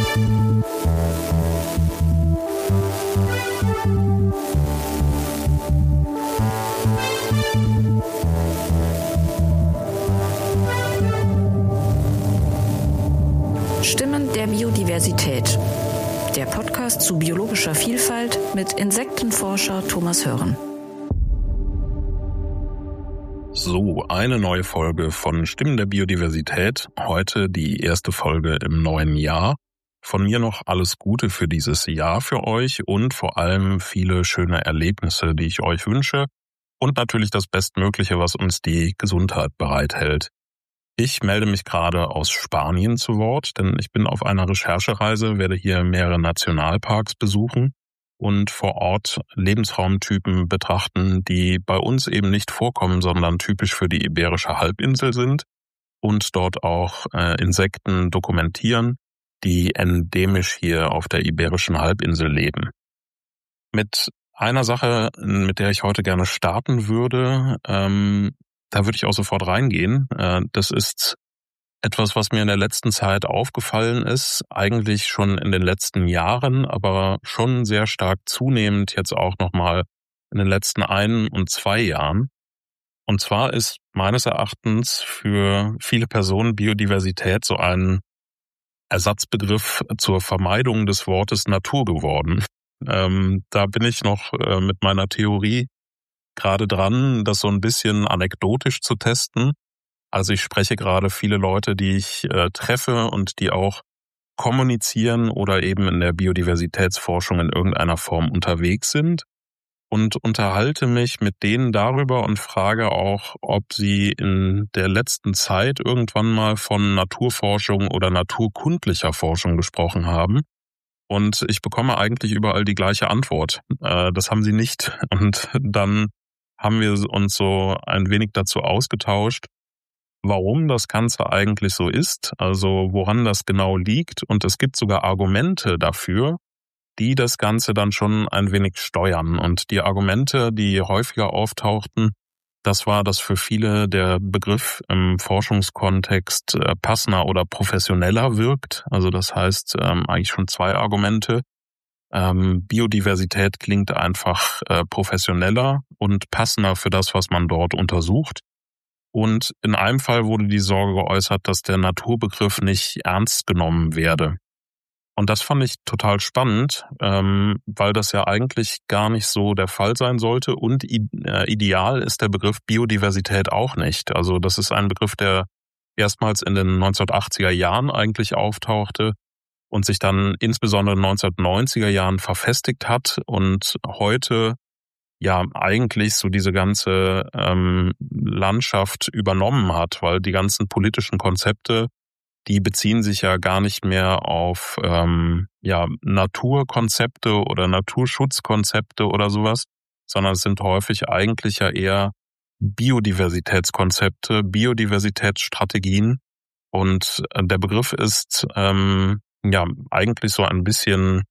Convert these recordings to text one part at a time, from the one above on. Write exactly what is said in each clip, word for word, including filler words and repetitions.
Stimmen der Biodiversität. Der Podcast zu biologischer Vielfalt mit Insektenforscher Thomas Hören. So, eine neue Folge von Stimmen der Biodiversität. Heute die erste Folge im neuen Jahr. Von mir noch alles Gute für dieses Jahr für euch und vor allem viele schöne Erlebnisse, die ich euch wünsche. Und natürlich das Bestmögliche, was uns die Gesundheit bereithält. Ich melde mich gerade aus Spanien zu Wort, denn ich bin auf einer Recherchereise, werde hier mehrere Nationalparks besuchen und vor Ort Lebensraumtypen betrachten, die bei uns eben nicht vorkommen, sondern typisch für die Iberische Halbinsel sind und dort auch äh, Insekten dokumentieren, die endemisch hier auf der Iberischen Halbinsel leben. Mit einer Sache, mit der ich heute gerne starten würde, ähm, da würde ich auch sofort reingehen. Das ist etwas, was mir in der letzten Zeit aufgefallen ist, eigentlich schon in den letzten Jahren, aber schon sehr stark zunehmend jetzt auch nochmal in den letzten ein und zwei Jahren. Und zwar ist meines Erachtens für viele Personen Biodiversität so ein Ersatzbegriff zur Vermeidung des Wortes Natur geworden. Ähm, da bin ich noch äh, mit meiner Theorie gerade dran, das so ein bisschen anekdotisch zu testen. Also ich spreche gerade viele Leute, die ich äh, treffe und die auch kommunizieren oder eben in der Biodiversitätsforschung in irgendeiner Form unterwegs sind und unterhalte mich mit denen darüber und frage auch, ob sie in der letzten Zeit irgendwann mal von Naturforschung oder naturkundlicher Forschung gesprochen haben. Und ich bekomme eigentlich überall die gleiche Antwort. Äh, das haben sie nicht. Und dann haben wir uns so ein wenig dazu ausgetauscht, warum das Ganze eigentlich so ist, also woran das genau liegt. Und es gibt sogar Argumente dafür, die das Ganze dann schon ein wenig steuern. Und die Argumente, die häufiger auftauchten, das war, dass für viele der Begriff im Forschungskontext passender oder professioneller wirkt. Also das heißt eigentlich schon zwei Argumente. Ähm, Biodiversität klingt einfach äh, professioneller und passender für das, was man dort untersucht. Und in einem Fall wurde die Sorge geäußert, dass der Naturbegriff nicht ernst genommen werde. Und das fand ich total spannend, ähm, weil das ja eigentlich gar nicht so der Fall sein sollte. Und äh, ideal ist der Begriff Biodiversität auch nicht. Also das ist ein Begriff, der erstmals in den neunzehnhundertachtziger Jahren eigentlich auftauchte und sich dann insbesondere in den neunzehnhundertneunziger Jahren verfestigt hat und heute ja eigentlich so diese ganze ähm, Landschaft übernommen hat, weil die ganzen politischen Konzepte, die beziehen sich ja gar nicht mehr auf ähm, ja Naturkonzepte oder Naturschutzkonzepte oder sowas, sondern es sind häufig eigentlich ja eher Biodiversitätskonzepte, Biodiversitätsstrategien und der Begriff ist ähm, ja eigentlich so ein bisschen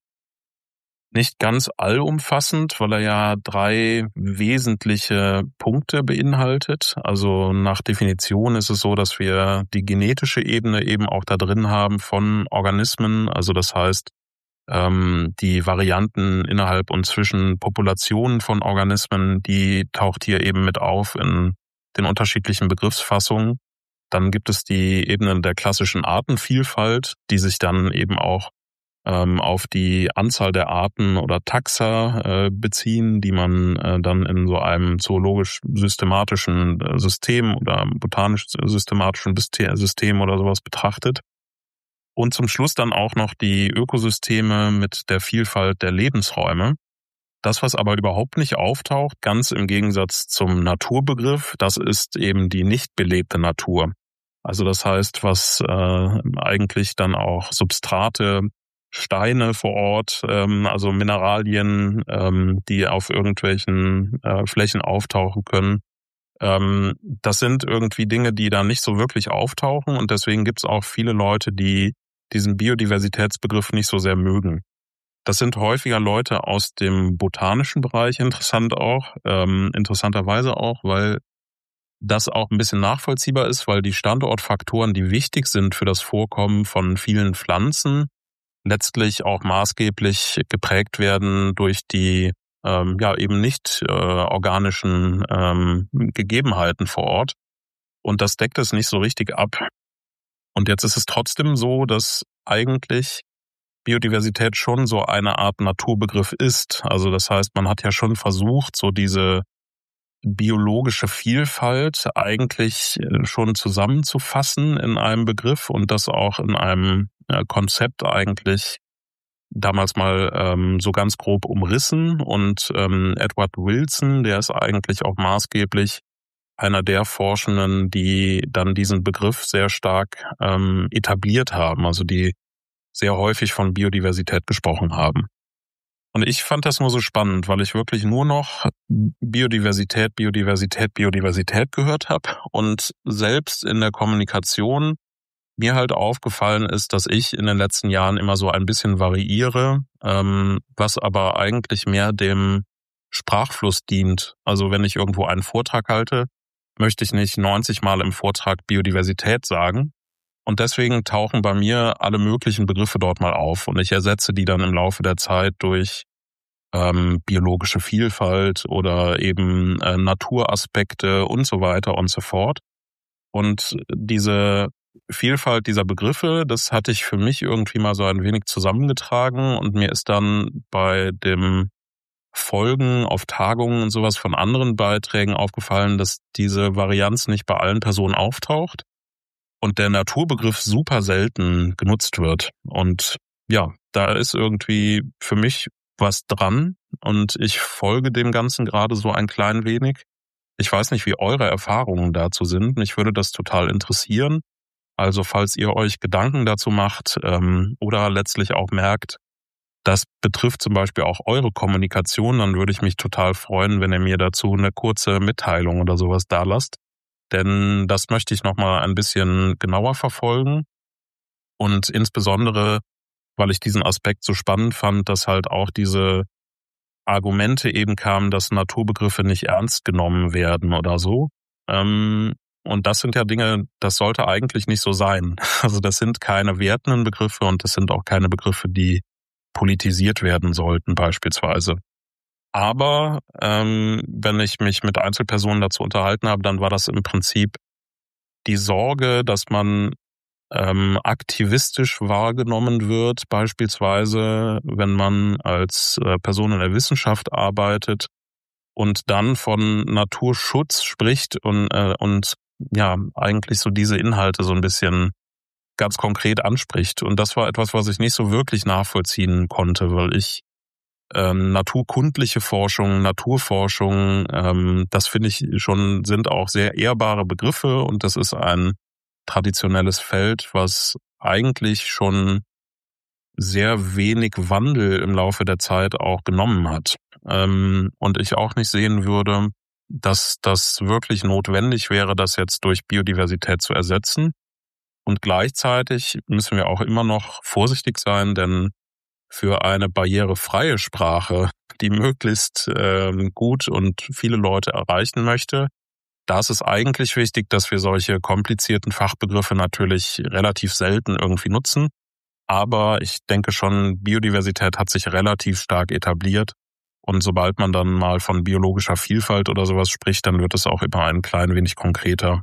nicht ganz allumfassend, weil er ja drei wesentliche Punkte beinhaltet. Also nach Definition ist es so, dass wir die genetische Ebene eben auch da drin haben von Organismen. Also das heißt, ähm, die Varianten innerhalb und zwischen Populationen von Organismen, die taucht hier eben mit auf in den unterschiedlichen Begriffsfassungen. Dann gibt es die Ebene der klassischen Artenvielfalt, die sich dann eben auch ähm, auf die Anzahl der Arten oder Taxa äh, beziehen, die man äh, dann in so einem zoologisch-systematischen äh, System oder botanisch-systematischen System oder sowas betrachtet. Und zum Schluss dann auch noch die Ökosysteme mit der Vielfalt der Lebensräume. Das, was aber überhaupt nicht auftaucht, ganz im Gegensatz zum Naturbegriff, das ist eben die nicht belebte Natur. Also das heißt, was äh, eigentlich dann auch Substrate, Steine vor Ort, ähm, also Mineralien, ähm, die auf irgendwelchen äh, Flächen auftauchen können, ähm, das sind irgendwie Dinge, die da nicht so wirklich auftauchen und deswegen gibt es auch viele Leute, die diesen Biodiversitätsbegriff nicht so sehr mögen. Das sind häufiger Leute aus dem botanischen Bereich, interessant auch, ähm, interessanterweise auch, weil das auch ein bisschen nachvollziehbar ist, weil die Standortfaktoren, die wichtig sind für das Vorkommen von vielen Pflanzen, letztlich auch maßgeblich geprägt werden durch die ähm, ja eben nicht äh, organischen ähm, Gegebenheiten vor Ort. Und das deckt es nicht so richtig ab. Und jetzt ist es trotzdem so, dass eigentlich Biodiversität schon so eine Art Naturbegriff ist. Also das heißt, man hat ja schon versucht, so diese biologische Vielfalt eigentlich schon zusammenzufassen in einem Begriff und das auch in einem Konzept eigentlich damals mal ähm, so ganz grob umrissen. Und ähm, Edward Wilson, der ist eigentlich auch maßgeblich einer der Forschenden, die dann diesen Begriff sehr stark ähm, etabliert haben, also die sehr häufig von Biodiversität gesprochen haben. Und ich fand das nur so spannend, weil ich wirklich nur noch Biodiversität, Biodiversität, Biodiversität gehört habe und selbst in der Kommunikation mir halt aufgefallen ist, dass ich in den letzten Jahren immer so ein bisschen variiere, ähm, was aber eigentlich mehr dem Sprachfluss dient. Also wenn ich irgendwo einen Vortrag halte, möchte ich nicht neunzig Mal im Vortrag Biodiversität sagen. Und deswegen tauchen bei mir alle möglichen Begriffe dort mal auf. Und ich ersetze die dann im Laufe der Zeit durch ähm, biologische Vielfalt oder eben äh, Naturaspekte und so weiter und so fort. Und diese Vielfalt dieser Begriffe, das hatte ich für mich irgendwie mal so ein wenig zusammengetragen. Und mir ist dann bei dem Folgen auf Tagungen und sowas von anderen Beiträgen aufgefallen, dass diese Varianz nicht bei allen Personen auftaucht und der Naturbegriff super selten genutzt wird. Und ja, da ist irgendwie für mich was dran und ich folge dem Ganzen gerade so ein klein wenig. Ich weiß nicht, wie eure Erfahrungen dazu sind. Mich würde das total interessieren. Also falls ihr euch Gedanken dazu macht ähm, oder letztlich auch merkt, das betrifft zum Beispiel auch eure Kommunikation, dann würde ich mich total freuen, wenn ihr mir dazu eine kurze Mitteilung oder sowas da lasst. Denn das möchte ich nochmal ein bisschen genauer verfolgen. Und insbesondere, weil ich diesen Aspekt so spannend fand, dass halt auch diese Argumente eben kamen, dass Naturbegriffe nicht ernst genommen werden oder so. Und das sind ja Dinge, das sollte eigentlich nicht so sein. Also das sind keine wertenden Begriffe und das sind auch keine Begriffe, die politisiert werden sollten beispielsweise. Aber ähm, wenn ich mich mit Einzelpersonen dazu unterhalten habe, dann war das im Prinzip die Sorge, dass man ähm, aktivistisch wahrgenommen wird, beispielsweise wenn man als äh, Person in der Wissenschaft arbeitet und dann von Naturschutz spricht und, äh, und ja eigentlich so diese Inhalte so ein bisschen ganz konkret anspricht. Und das war etwas, was ich nicht so wirklich nachvollziehen konnte, weil ich ähm, naturkundliche Forschung, Naturforschung, ähm, das finde ich schon, sind auch sehr ehrbare Begriffe und das ist ein traditionelles Feld, was eigentlich schon sehr wenig Wandel im Laufe der Zeit auch genommen hat. Ähm, und ich auch nicht sehen würde, dass das wirklich notwendig wäre, das jetzt durch Biodiversität zu ersetzen. Und gleichzeitig müssen wir auch immer noch vorsichtig sein, denn für eine barrierefreie Sprache, die möglichst ähm, gut und viele Leute erreichen möchte, da ist es eigentlich wichtig, dass wir solche komplizierten Fachbegriffe natürlich relativ selten irgendwie nutzen. Aber ich denke schon, Biodiversität hat sich relativ stark etabliert. Und sobald man dann mal von biologischer Vielfalt oder sowas spricht, dann wird es auch immer ein klein wenig konkreter.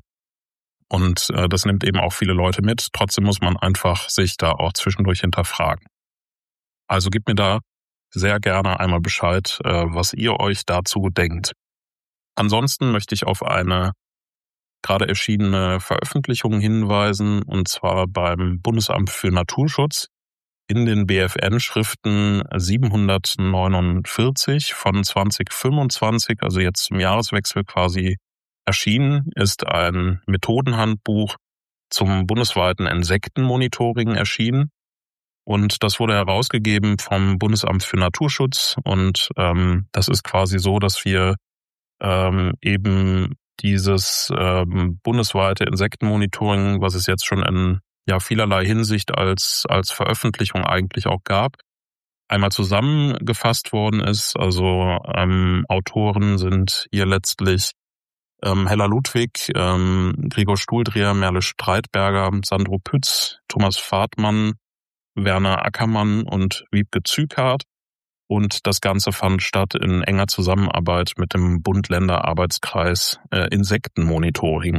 Und äh, das nimmt eben auch viele Leute mit. Trotzdem muss man einfach sich da auch zwischendurch hinterfragen. Also gebt mir da sehr gerne einmal Bescheid, äh, was ihr euch dazu denkt. Ansonsten möchte ich auf eine gerade erschienene Veröffentlichung hinweisen, und zwar beim Bundesamt für Naturschutz in den B F N-Schriften siebenhundertneunundvierzig von zwanzig fünfundzwanzig, also jetzt zum Jahreswechsel quasi erschienen, ist ein Methodenhandbuch zum bundesweiten Insektenmonitoring erschienen. Und das wurde herausgegeben vom Bundesamt für Naturschutz. Und ähm, das ist quasi so, dass wir ähm, eben dieses ähm, bundesweite Insektenmonitoring, was es jetzt schon in ja vielerlei Hinsicht als als Veröffentlichung eigentlich auch gab, einmal zusammengefasst worden ist. Also ähm, Autoren sind hier letztlich ähm, Hella Ludwig, ähm, Gregor Stuhldreher, Merle Streitberger, Sandro Pütz, Thomas Fahrtmann, Werner Ackermann und Wiebke Zückhardt. Und das Ganze fand statt in enger Zusammenarbeit mit dem Bund-Länder-Arbeitskreis äh, Insektenmonitoring.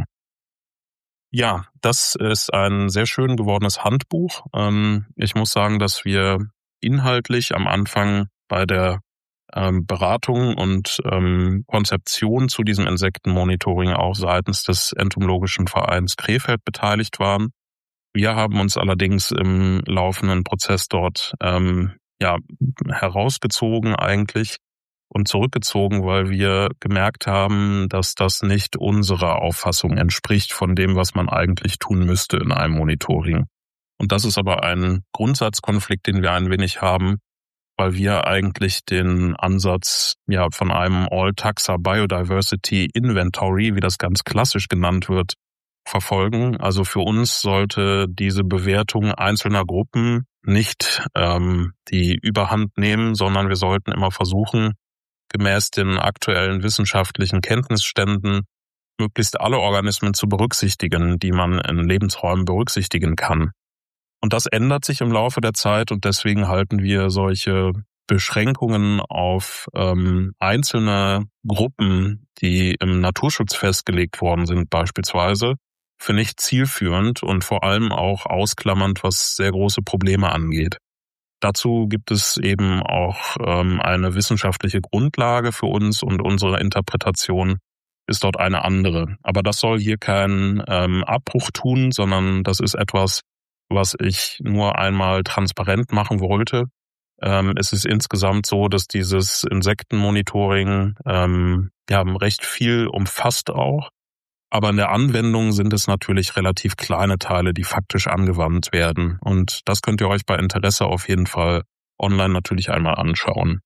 Ja, das ist ein sehr schön gewordenes Handbuch. Ähm, ich muss sagen, dass wir inhaltlich am Anfang bei der ähm, Beratung und ähm, Konzeption zu diesem Insektenmonitoring auch seitens des Entomologischen Vereins Krefeld beteiligt waren. Wir haben uns allerdings im laufenden Prozess dort ähm, ja herausgezogen eigentlich und zurückgezogen, weil wir gemerkt haben, dass das nicht unserer Auffassung entspricht von dem, was man eigentlich tun müsste in einem Monitoring. Und das ist aber ein Grundsatzkonflikt, den wir ein wenig haben, weil wir eigentlich den Ansatz ja von einem All-Taxa Biodiversity Inventory, wie das ganz klassisch genannt wird, verfolgen. Also für uns sollte diese Bewertung einzelner Gruppen nicht ähm, die Überhand nehmen, sondern wir sollten immer versuchen, gemäß den aktuellen wissenschaftlichen Kenntnisständen möglichst alle Organismen zu berücksichtigen, die man in Lebensräumen berücksichtigen kann. Und das ändert sich im Laufe der Zeit und deswegen halten wir solche Beschränkungen auf ähm, einzelne Gruppen, die im Naturschutz festgelegt worden sind beispielsweise, für nicht zielführend und vor allem auch ausklammernd, was sehr große Probleme angeht. Dazu gibt es eben auch ähm, eine wissenschaftliche Grundlage für uns und unsere Interpretation ist dort eine andere. Aber das soll hier keinen ähm, Abbruch tun, sondern das ist etwas, was ich nur einmal transparent machen wollte. Ähm, es ist insgesamt so, dass dieses Insektenmonitoring ähm, ja recht viel umfasst auch. Aber in der Anwendung sind es natürlich relativ kleine Teile, die faktisch angewandt werden. Und das könnt ihr euch bei Interesse auf jeden Fall online natürlich einmal anschauen.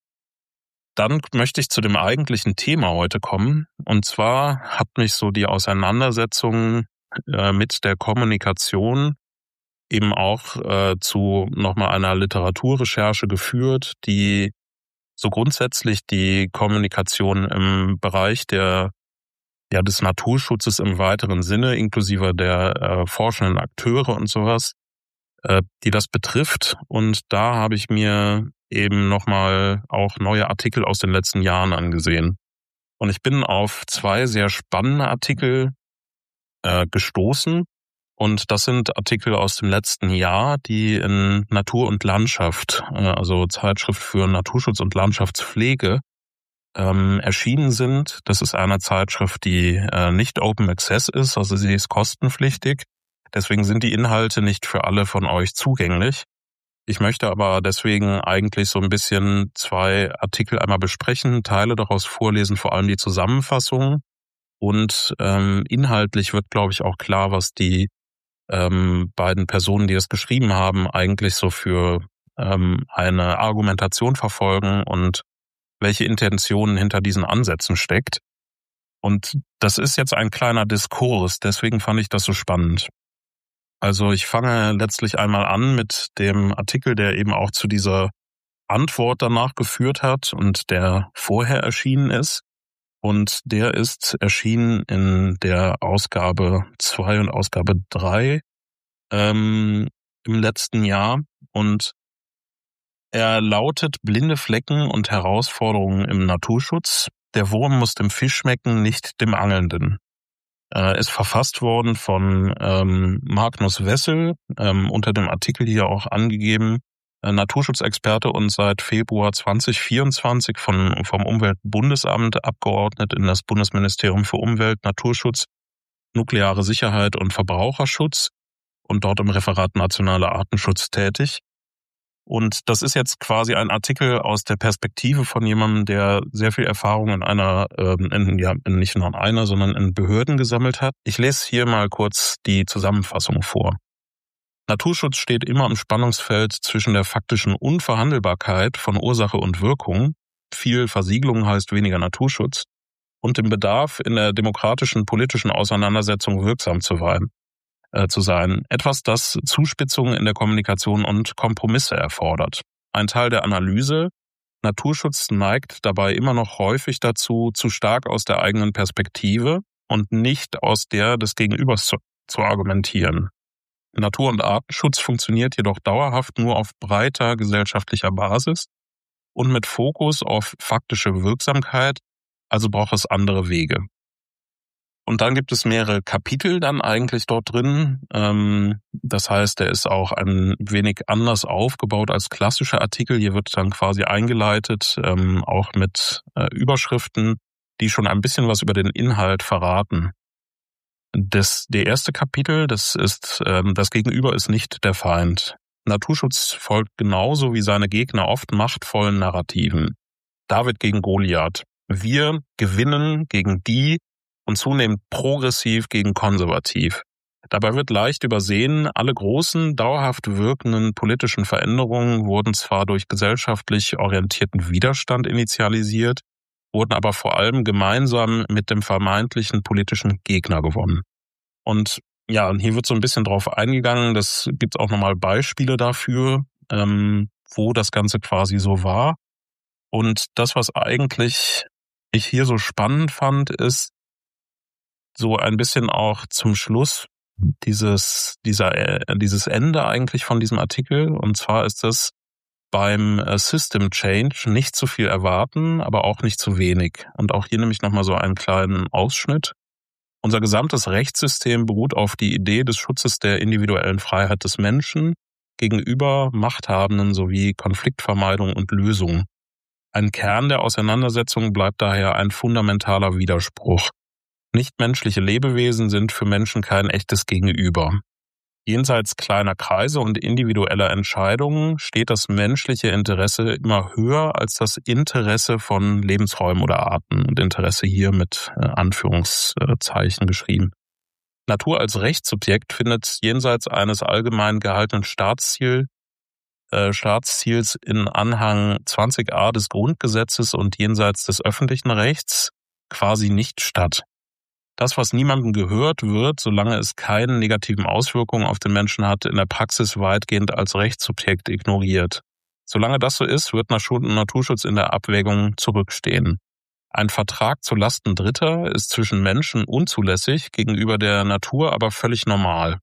Dann möchte ich zu dem eigentlichen Thema heute kommen. Und zwar hat mich so die Auseinandersetzung äh, mit der Kommunikation eben auch äh, zu nochmal einer Literaturrecherche geführt, die so grundsätzlich die Kommunikation im Bereich der ja des Naturschutzes im weiteren Sinne, inklusive der äh, forschenden Akteure und sowas, äh, die das betrifft. Und da habe ich mir eben nochmal auch neue Artikel aus den letzten Jahren angesehen. Und ich bin auf zwei sehr spannende Artikel äh, gestoßen. Und das sind Artikel aus dem letzten Jahr, die in Natur und Landschaft, äh, also Zeitschrift für Naturschutz und Landschaftspflege, ähm, erschienen sind. Das ist eine Zeitschrift, die äh, nicht Open Access ist, also sie ist kostenpflichtig. Deswegen sind die Inhalte nicht für alle von euch zugänglich. Ich möchte aber deswegen eigentlich so ein bisschen zwei Artikel einmal besprechen, Teile daraus vorlesen, vor allem die Zusammenfassung. Und ähm, inhaltlich wird, glaube ich, auch klar, was die ähm, beiden Personen, die das geschrieben haben, eigentlich so für ähm, eine Argumentation verfolgen und welche Intentionen hinter diesen Ansätzen steckt. Und das ist jetzt ein kleiner Diskurs, deswegen fand ich das so spannend. Also ich fange letztlich einmal an mit dem Artikel, der eben auch zu dieser Antwort danach geführt hat und der vorher erschienen ist. Und der ist erschienen in der Ausgabe zwei und Ausgabe drei ähm, im letzten Jahr. Und er lautet Blinde Flecken und Herausforderungen im Naturschutz. Der Wurm muss dem Fisch schmecken, nicht dem Angelnden. Er ist verfasst worden von ähm, Magnus Wessel, ähm, unter dem Artikel hier auch angegeben, äh, Naturschutzexperte und seit Februar zwanzig vierundzwanzig von, vom Umweltbundesamt abgeordnet in das Bundesministerium für Umwelt, Naturschutz, nukleare Sicherheit und Verbraucherschutz und dort im Referat Nationaler Artenschutz tätig. Und das ist jetzt quasi ein Artikel aus der Perspektive von jemandem, der sehr viel Erfahrung in einer, ähm, in, ja, nicht nur in einer, sondern in Behörden gesammelt hat. Ich lese hier mal kurz die Zusammenfassung vor. Naturschutz steht immer im Spannungsfeld zwischen der faktischen Unverhandelbarkeit von Ursache und Wirkung, viel Versiegelung heißt weniger Naturschutz, und dem Bedarf, in der demokratischen politischen Auseinandersetzung wirksam zu sein. zu sein. Etwas, das Zuspitzungen in der Kommunikation und Kompromisse erfordert. Ein Teil der Analyse: Naturschutz neigt dabei immer noch häufig dazu, zu stark aus der eigenen Perspektive und nicht aus der des Gegenübers zu, zu argumentieren. Natur- und Artenschutz funktioniert jedoch dauerhaft nur auf breiter gesellschaftlicher Basis und mit Fokus auf faktische Wirksamkeit, also braucht es andere Wege. Und dann gibt es mehrere Kapitel dann eigentlich dort drin. Das heißt, der ist auch ein wenig anders aufgebaut als klassische Artikel. Hier wird dann quasi eingeleitet, auch mit Überschriften, die schon ein bisschen was über den Inhalt verraten. Das, der erste Kapitel, das ist, das Gegenüber ist nicht der Feind. Naturschutz folgt genauso wie seine Gegner oft machtvollen Narrativen. David gegen Goliath. Wir gewinnen gegen die und zunehmend progressiv gegen konservativ. Dabei wird leicht übersehen, alle großen, dauerhaft wirkenden politischen Veränderungen wurden zwar durch gesellschaftlich orientierten Widerstand initialisiert, wurden aber vor allem gemeinsam mit dem vermeintlichen politischen Gegner gewonnen. Und ja, hier wird so ein bisschen drauf eingegangen, das gibt auch nochmal Beispiele dafür, ähm, wo das Ganze quasi so war. Und das, was eigentlich ich hier so spannend fand, ist so ein bisschen auch zum Schluss dieses, dieser, äh, dieses Ende eigentlich von diesem Artikel. Und zwar ist es beim System Change nicht zu viel erwarten, aber auch nicht zu wenig. Und auch hier nehme ich nochmal so einen kleinen Ausschnitt. Unser gesamtes Rechtssystem beruht auf die Idee des Schutzes der individuellen Freiheit des Menschen gegenüber Machthabenden sowie Konfliktvermeidung und Lösung. Ein Kern der Auseinandersetzung bleibt daher ein fundamentaler Widerspruch. Nichtmenschliche Lebewesen sind für Menschen kein echtes Gegenüber. Jenseits kleiner Kreise und individueller Entscheidungen steht das menschliche Interesse immer höher als das Interesse von Lebensräumen oder Arten. Und Interesse hier mit Anführungszeichen geschrieben. Natur als Rechtssubjekt findet jenseits eines allgemein gehaltenen Staatsziel, äh, Staatsziels in Anhang zwanzig a des Grundgesetzes und jenseits des öffentlichen Rechts quasi nicht statt. Das, was niemandem gehört, wird, solange es keine negativen Auswirkungen auf den Menschen hat, in der Praxis weitgehend als Rechtssubjekt ignoriert. Solange das so ist, wird Naturschutz in der Abwägung zurückstehen. Ein Vertrag zu Lasten Dritter ist zwischen Menschen unzulässig, gegenüber der Natur aber völlig normal.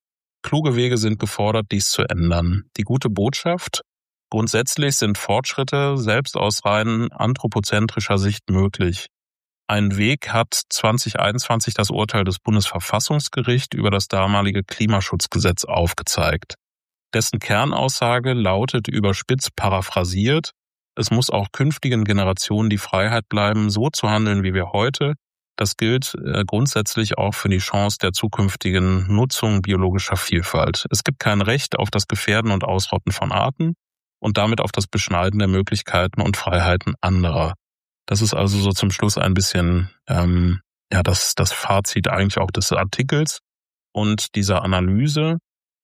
Kluge Wege sind gefordert, dies zu ändern. Die gute Botschaft: Grundsätzlich sind Fortschritte selbst aus rein anthropozentrischer Sicht möglich. Ein Weg hat zwanzig einundzwanzig das Urteil des Bundesverfassungsgerichts über das damalige Klimaschutzgesetz aufgezeigt. Dessen Kernaussage lautet überspitzt paraphrasiert: Es muss auch künftigen Generationen die Freiheit bleiben, so zu handeln wie wir heute. Das gilt äh, grundsätzlich auch für die Chance der zukünftigen Nutzung biologischer Vielfalt. Es gibt kein Recht auf das Gefährden und Ausrotten von Arten und damit auf das Beschneiden der Möglichkeiten und Freiheiten anderer. Das ist also so zum Schluss ein bisschen ähm, ja das, das Fazit eigentlich auch des Artikels und dieser Analyse.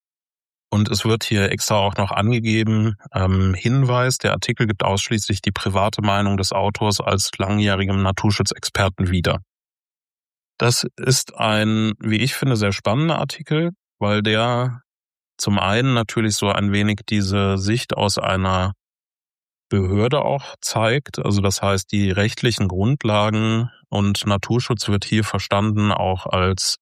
Und es wird hier extra auch noch angegeben, ähm, Hinweis, der Artikel gibt ausschließlich die private Meinung des Autors als langjährigem Naturschutzexperten wieder. Das ist ein, wie ich finde, sehr spannender Artikel, weil der zum einen natürlich so ein wenig diese Sicht aus einer Behörde auch zeigt. Also das heißt, die rechtlichen Grundlagen und Naturschutz wird hier verstanden auch als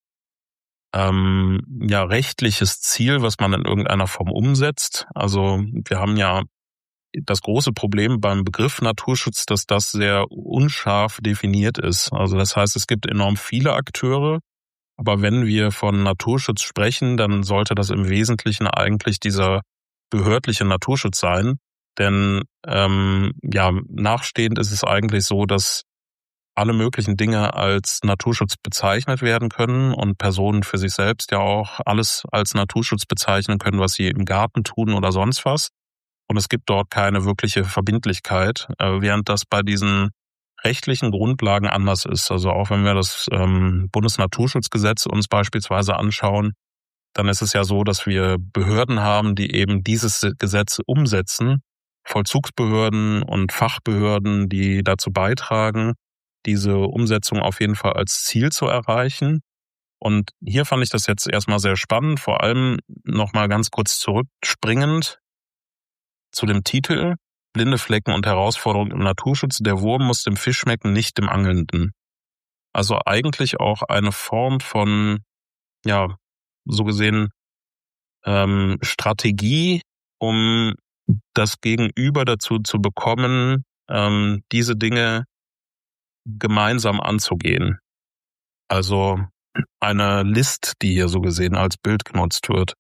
ähm, ja rechtliches Ziel, was man in irgendeiner Form umsetzt. Also wir haben ja das große Problem beim Begriff Naturschutz, dass das sehr unscharf definiert ist. Also das heißt, es gibt enorm viele Akteure, aber wenn wir von Naturschutz sprechen, dann sollte das im Wesentlichen eigentlich dieser behördliche Naturschutz sein. Denn ähm, ja, nachstehend ist es eigentlich so, dass alle möglichen Dinge als Naturschutz bezeichnet werden können und Personen für sich selbst ja auch alles als Naturschutz bezeichnen können, was sie im Garten tun oder sonst was. Und es gibt dort keine wirkliche Verbindlichkeit, äh, während das bei diesen rechtlichen Grundlagen anders ist. Also auch wenn wir das ähm, Bundesnaturschutzgesetz uns beispielsweise anschauen, dann ist es ja so, dass wir Behörden haben, die eben dieses Gesetz umsetzen. Vollzugsbehörden und Fachbehörden, die dazu beitragen, diese Umsetzung auf jeden Fall als Ziel zu erreichen. Und hier fand ich das jetzt erstmal sehr spannend, vor allem nochmal ganz kurz zurückspringend zu dem Titel: Blinde Flecken und Herausforderungen im Naturschutz. Der Wurm muss dem Fisch schmecken, nicht dem Angelnden. Also eigentlich auch eine Form von, ja, so gesehen, ähm, Strategie, um das Gegenüber dazu zu bekommen, ähm, diese Dinge gemeinsam anzugehen. Also eine List, die hier so gesehen als Bild genutzt wird.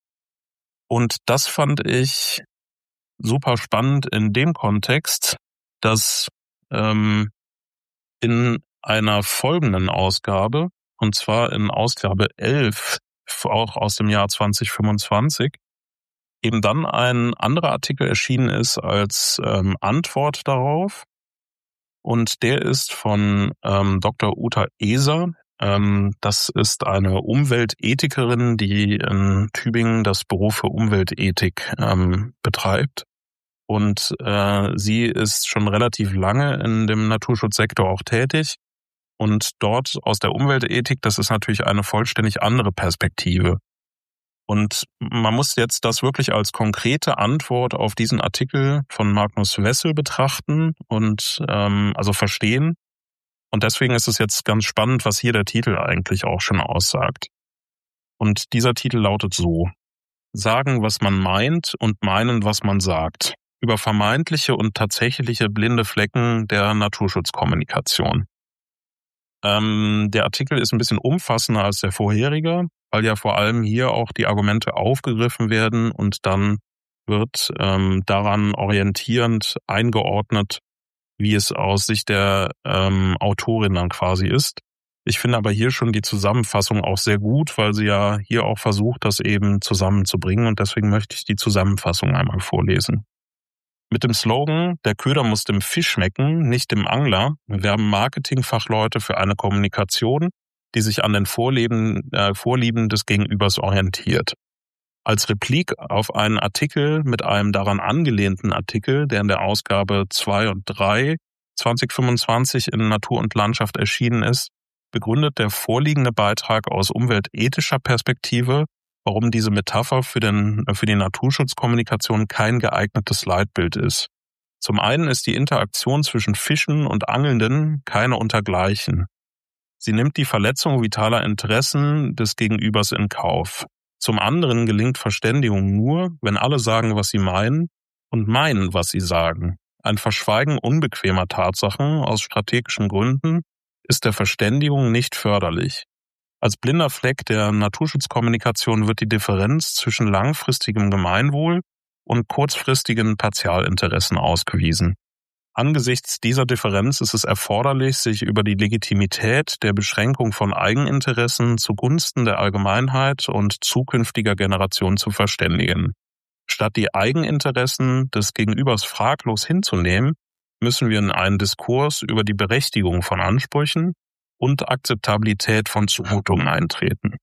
Und das fand ich super spannend in dem Kontext, dass ähm, in einer folgenden Ausgabe, und zwar in Ausgabe elf, auch aus dem Jahr zwanzig fünfundzwanzig, eben dann ein anderer Artikel erschienen ist als ähm, Antwort darauf. Und der ist von ähm, Doktor Uta Eser. Ähm, das ist eine Umweltethikerin, die in Tübingen das Büro für Umweltethik ähm, betreibt. Und äh, sie ist schon relativ lange in dem Naturschutzsektor auch tätig. Und dort aus der Umweltethik, das ist natürlich eine vollständig andere Perspektive. Und man muss jetzt das wirklich als konkrete Antwort auf diesen Artikel von Magnus Wessel betrachten und ähm, also verstehen. Und deswegen ist es jetzt ganz spannend, was hier der Titel eigentlich auch schon aussagt. Und dieser Titel lautet so: Sagen, was man meint und meinen, was man sagt. Über vermeintliche und tatsächliche blinde Flecken der Naturschutzkommunikation. Ähm, der Artikel ist ein bisschen umfassender als der vorherige, weil ja vor allem hier auch die Argumente aufgegriffen werden und dann wird ähm, daran orientierend eingeordnet, wie es aus Sicht der ähm, Autorin dann quasi ist. Ich finde aber hier schon die Zusammenfassung auch sehr gut, weil sie ja hier auch versucht, das eben zusammenzubringen, und deswegen möchte ich die Zusammenfassung einmal vorlesen. Mit dem Slogan „Der Köder muss dem Fisch schmecken, nicht dem Angler" werben Marketingfachleute für eine Kommunikation, die sich an den Vorlieben, äh, Vorlieben des Gegenübers orientiert. Als Replik auf einen Artikel mit einem daran angelehnten Artikel, der in der Ausgabe zwei und drei zwanzig fünfundzwanzig in Natur und Landschaft erschienen ist, begründet der vorliegende Beitrag aus umweltethischer Perspektive, warum diese Metapher für, den, für die Naturschutzkommunikation kein geeignetes Leitbild ist. Zum einen ist die Interaktion zwischen Fischen und Angelnden keine untergleichen. Sie nimmt die Verletzung vitaler Interessen des Gegenübers in Kauf. Zum anderen gelingt Verständigung nur, wenn alle sagen, was sie meinen und meinen, was sie sagen. Ein Verschweigen unbequemer Tatsachen aus strategischen Gründen ist der Verständigung nicht förderlich. Als blinder Fleck der Naturschutzkommunikation wird die Differenz zwischen langfristigem Gemeinwohl und kurzfristigen Partialinteressen ausgewiesen. Angesichts dieser Differenz ist es erforderlich, sich über die Legitimität der Beschränkung von Eigeninteressen zugunsten der Allgemeinheit und zukünftiger Generationen zu verständigen. Statt die Eigeninteressen des Gegenübers fraglos hinzunehmen, müssen wir in einen Diskurs über die Berechtigung von Ansprüchen und Akzeptabilität von Zumutungen eintreten.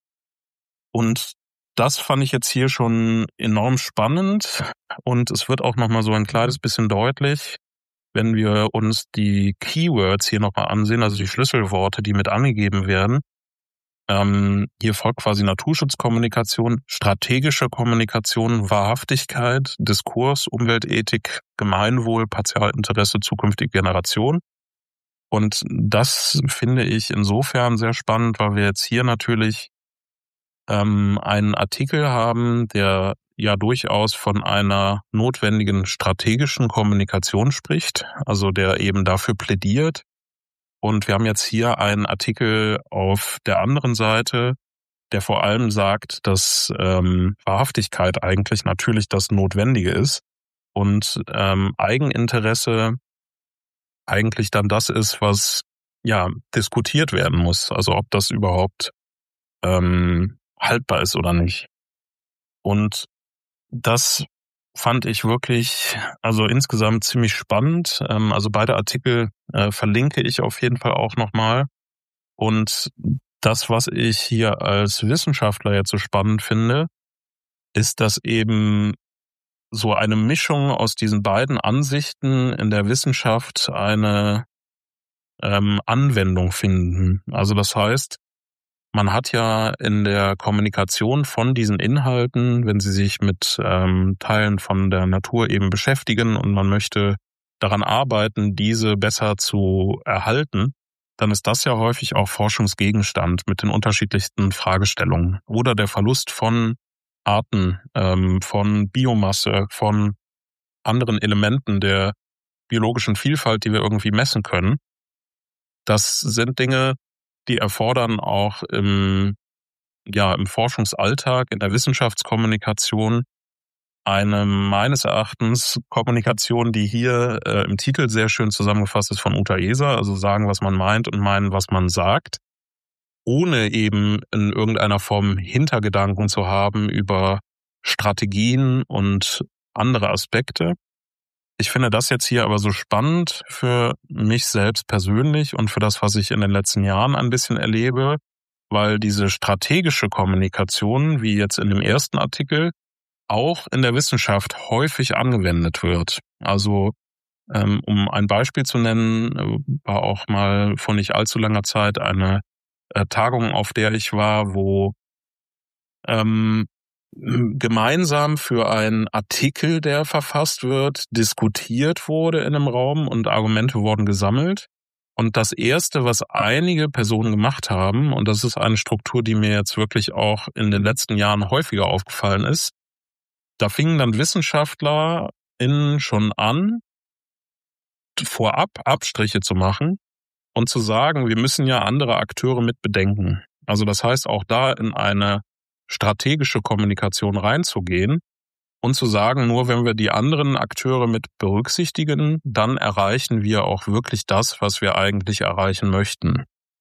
Und das fand ich jetzt hier schon enorm spannend, und es wird auch nochmal so ein kleines bisschen deutlich, wenn wir uns die Keywords hier nochmal ansehen, also die Schlüsselworte, die mit angegeben werden. Ähm, hier folgt quasi Naturschutzkommunikation, strategische Kommunikation, Wahrhaftigkeit, Diskurs, Umweltethik, Gemeinwohl, Partialinteresse, zukünftige Generation. Und das finde ich insofern sehr spannend, weil wir jetzt hier natürlich ähm, einen Artikel haben, der ja durchaus von einer notwendigen strategischen Kommunikation spricht, also der eben dafür plädiert. Und wir haben jetzt hier einen Artikel auf der anderen Seite, der vor allem sagt, dass ähm, Wahrhaftigkeit eigentlich natürlich das Notwendige ist und ähm, Eigeninteresse eigentlich dann das ist, was ja diskutiert werden muss, also ob das überhaupt ähm, haltbar ist oder nicht. Und das fand ich wirklich, also insgesamt ziemlich spannend. Ähm, also beide Artikel äh, verlinke ich auf jeden Fall auch nochmal. Und das, was ich hier als Wissenschaftler jetzt so spannend finde, ist, dass eben so eine Mischung aus diesen beiden Ansichten in der Wissenschaft eine ähm, Anwendung finden. Also das heißt, man hat ja in der Kommunikation von diesen Inhalten, wenn sie sich mit ähm, Teilen von der Natur eben beschäftigen und man möchte daran arbeiten, diese besser zu erhalten, dann ist das ja häufig auch Forschungsgegenstand mit den unterschiedlichsten Fragestellungen oder der Verlust von Arten, ähm, von Biomasse, von anderen Elementen der biologischen Vielfalt, die wir irgendwie messen können. Das sind Dinge, die erfordern auch im, ja, im Forschungsalltag, in der Wissenschaftskommunikation eine meines Erachtens Kommunikation, die hier äh, im Titel sehr schön zusammengefasst ist von Uta Eser, also sagen, was man meint und meinen, was man sagt, ohne eben in irgendeiner Form Hintergedanken zu haben über Strategien und andere Aspekte. Ich finde das jetzt hier aber so spannend für mich selbst persönlich und für das, was ich in den letzten Jahren ein bisschen erlebe, weil diese strategische Kommunikation, wie jetzt in dem ersten Artikel, auch in der Wissenschaft häufig angewendet wird. Also ähm, um ein Beispiel zu nennen, war auch mal vor nicht allzu langer Zeit eine äh, Tagung, auf der ich war, wo ähm, gemeinsam für einen Artikel, der verfasst wird, diskutiert wurde in einem Raum und Argumente wurden gesammelt. Und das Erste, was einige Personen gemacht haben, und das ist eine Struktur, die mir jetzt wirklich auch in den letzten Jahren häufiger aufgefallen ist, da fingen dann WissenschaftlerInnen schon an, vorab Abstriche zu machen und zu sagen, wir müssen ja andere Akteure mit bedenken. Also das heißt, auch da in eine strategische Kommunikation reinzugehen und zu sagen, nur wenn wir die anderen Akteure mit berücksichtigen, dann erreichen wir auch wirklich das, was wir eigentlich erreichen möchten.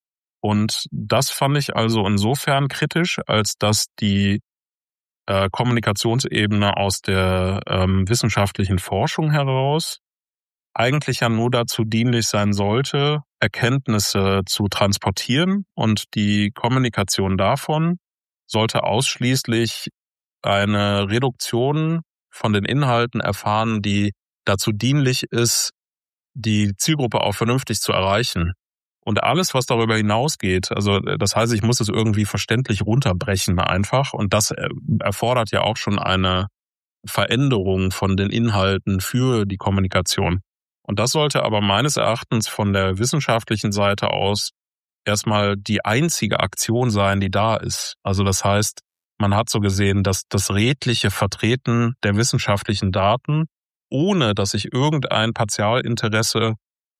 Und das fand ich also insofern kritisch, als dass die äh, Kommunikationsebene aus der ähm, wissenschaftlichen Forschung heraus eigentlich ja nur dazu dienlich sein sollte, Erkenntnisse zu transportieren, und die Kommunikation davon sollte ausschließlich eine Reduktion von den Inhalten erfahren, die dazu dienlich ist, die Zielgruppe auch vernünftig zu erreichen. Und alles, was darüber hinausgeht, also das heißt, ich muss es irgendwie verständlich runterbrechen einfach, und das erfordert ja auch schon eine Veränderung von den Inhalten für die Kommunikation. Und das sollte aber meines Erachtens von der wissenschaftlichen Seite aus erstmal die einzige Aktion sein, die da ist. Also das heißt, man hat so gesehen, dass das redliche Vertreten der wissenschaftlichen Daten, ohne dass ich irgendein Partialinteresse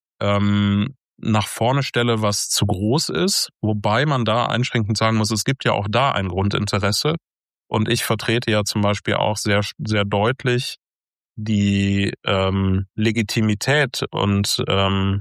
ähm, nach vorne stelle, was zu groß ist, wobei man da einschränkend sagen muss, es gibt ja auch da ein Grundinteresse. Und ich vertrete ja zum Beispiel auch sehr, sehr deutlich die ähm, Legitimität und ähm,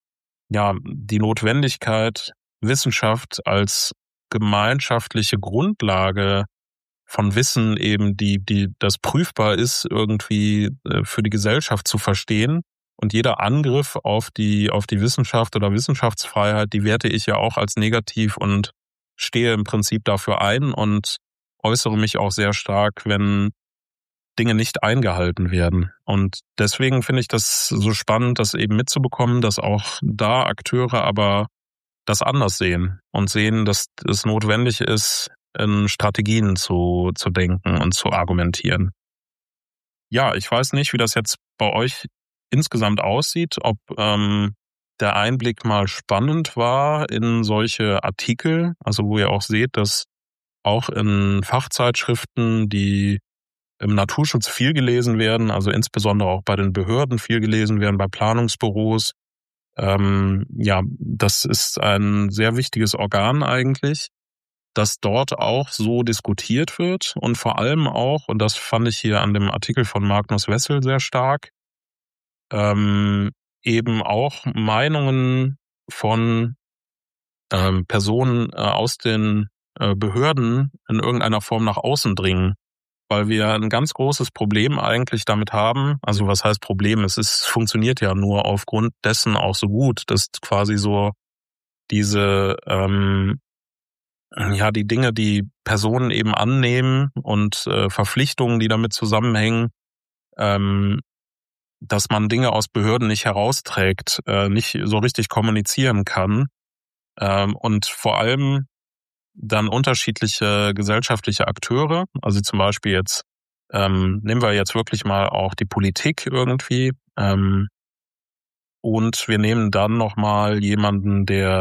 ja die Notwendigkeit, Wissenschaft als gemeinschaftliche Grundlage von Wissen eben, die die das prüfbar ist, irgendwie äh, für die Gesellschaft zu verstehen. Und jeder Angriff auf die auf die Wissenschaft oder Wissenschaftsfreiheit, die werte ich ja auch als negativ und stehe im Prinzip dafür ein und äußere mich auch sehr stark, wenn Dinge nicht eingehalten werden. Und deswegen finde ich das so spannend, das eben mitzubekommen, dass auch da Akteure aber das anders sehen und sehen, dass es notwendig ist, in Strategien zu, zu denken und zu argumentieren. Ja, ich weiß nicht, wie das jetzt bei euch insgesamt aussieht, ob ähm, der Einblick mal spannend war in solche Artikel, also wo ihr auch seht, dass auch in Fachzeitschriften, die im Naturschutz viel gelesen werden, also insbesondere auch bei den Behörden viel gelesen werden, bei Planungsbüros. Ähm, ja, das ist ein sehr wichtiges Organ eigentlich, dass dort auch so diskutiert wird und vor allem auch, und das fand ich hier an dem Artikel von Magnus Wessel sehr stark, ähm, eben auch Meinungen von ähm, Personen äh, aus den äh, Behörden in irgendeiner Form nach außen dringen. Weil wir ein ganz großes Problem eigentlich damit haben, also was heißt Problem, es ist, funktioniert ja nur aufgrund dessen auch so gut, dass quasi so diese, ähm, ja, die Dinge, die Personen eben annehmen und äh, Verpflichtungen, die damit zusammenhängen, ähm, dass man Dinge aus Behörden nicht herausträgt, äh, nicht so richtig kommunizieren kann ähm, und vor allem dann unterschiedliche gesellschaftliche Akteure, also zum Beispiel jetzt, ähm, nehmen wir jetzt wirklich mal auch die Politik irgendwie, ähm, und wir nehmen dann nochmal jemanden, der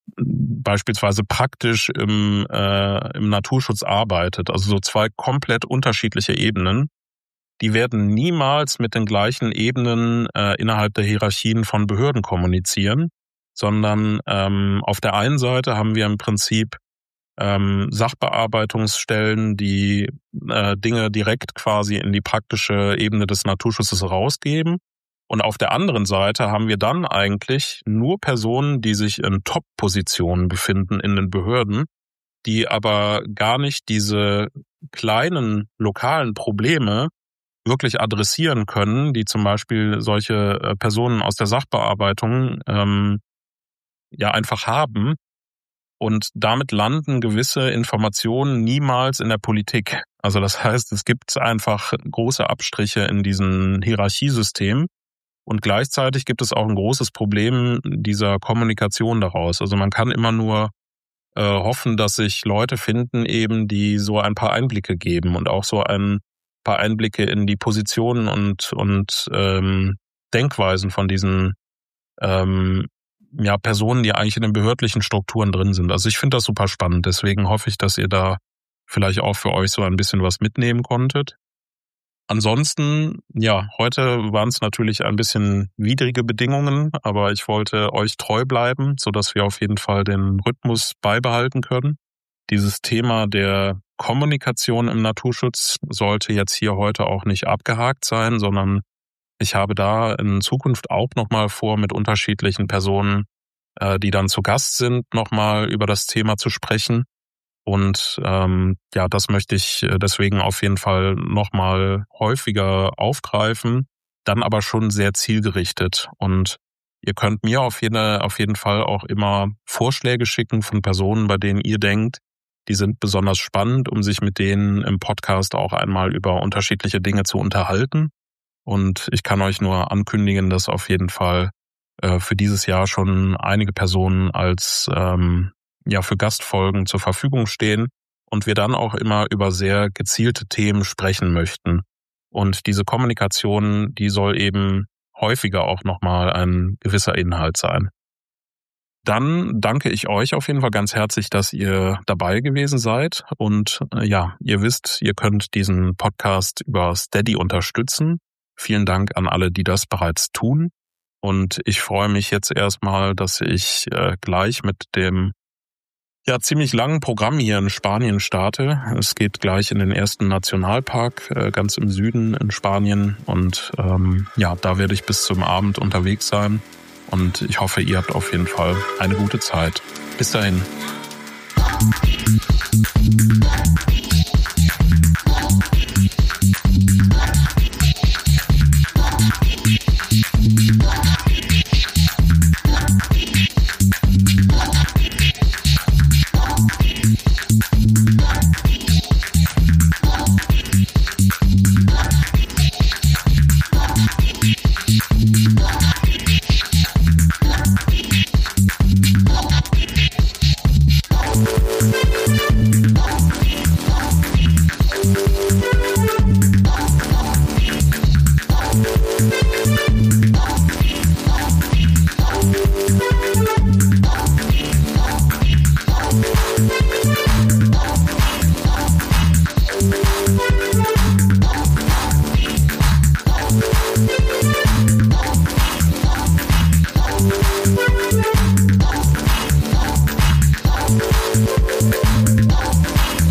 beispielsweise praktisch im, äh, im Naturschutz arbeitet. Also so zwei komplett unterschiedliche Ebenen. Die werden niemals mit den gleichen Ebenen äh, innerhalb der Hierarchien von Behörden kommunizieren, sondern ähm, auf der einen Seite haben wir im Prinzip ähm, Sachbearbeitungsstellen, die äh, Dinge direkt quasi in die praktische Ebene des Naturschutzes rausgeben. Und auf der anderen Seite haben wir dann eigentlich nur Personen, die sich in Top-Positionen befinden in den Behörden, die aber gar nicht diese kleinen lokalen Probleme wirklich adressieren können, die zum Beispiel solche Personen aus der Sachbearbeitung ähm, ja einfach haben. Und damit landen gewisse Informationen niemals in der Politik. Also das heißt, es gibt einfach große Abstriche in diesem Hierarchiesystem. Und gleichzeitig gibt es auch ein großes Problem dieser Kommunikation daraus. Also man kann immer nur äh, hoffen, dass sich Leute finden, eben die so ein paar Einblicke geben und auch so ein paar Einblicke in die Positionen und und ähm, Denkweisen von diesen ähm, ja Personen, die eigentlich in den behördlichen Strukturen drin sind. Also ich finde das super spannend. Deswegen hoffe ich, dass ihr da vielleicht auch für euch so ein bisschen was mitnehmen konntet. Ansonsten, ja, heute waren es natürlich ein bisschen widrige Bedingungen, aber ich wollte euch treu bleiben, sodass wir auf jeden Fall den Rhythmus beibehalten können. Dieses Thema der Kommunikation im Naturschutz sollte jetzt hier heute auch nicht abgehakt sein, sondern ich habe da in Zukunft auch nochmal vor, mit unterschiedlichen Personen, äh, die dann zu Gast sind, nochmal über das Thema zu sprechen. Und ähm, ja, das möchte ich deswegen auf jeden Fall nochmal häufiger aufgreifen, dann aber schon sehr zielgerichtet. Und ihr könnt mir auf jeden, auf jeden Fall auch immer Vorschläge schicken von Personen, bei denen ihr denkt, die sind besonders spannend, um sich mit denen im Podcast auch einmal über unterschiedliche Dinge zu unterhalten. Und ich kann euch nur ankündigen, dass auf jeden Fall äh, für dieses Jahr schon einige Personen als ähm, ja für Gastfolgen zur Verfügung stehen und wir dann auch immer über sehr gezielte Themen sprechen möchten. Und diese Kommunikation, die soll eben häufiger auch nochmal ein gewisser Inhalt sein. Dann danke ich euch auf jeden Fall ganz herzlich, dass ihr dabei gewesen seid. Und äh, ja, ihr wisst, ihr könnt diesen Podcast über Steady unterstützen. Vielen Dank an alle, die das bereits tun. Und ich freue mich jetzt erstmal, dass ich äh, gleich mit dem ja ziemlich langen Programm hier in Spanien starte. Es geht gleich in den ersten Nationalpark äh, ganz im Süden in Spanien. Und ähm, ja, da werde ich bis zum Abend unterwegs sein. Und ich hoffe, ihr habt auf jeden Fall eine gute Zeit. Bis dahin.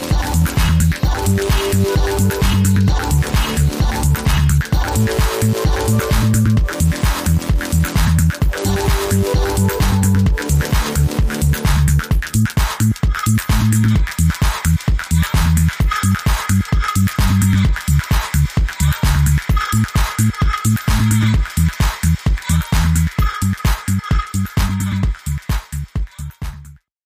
We'll be right back.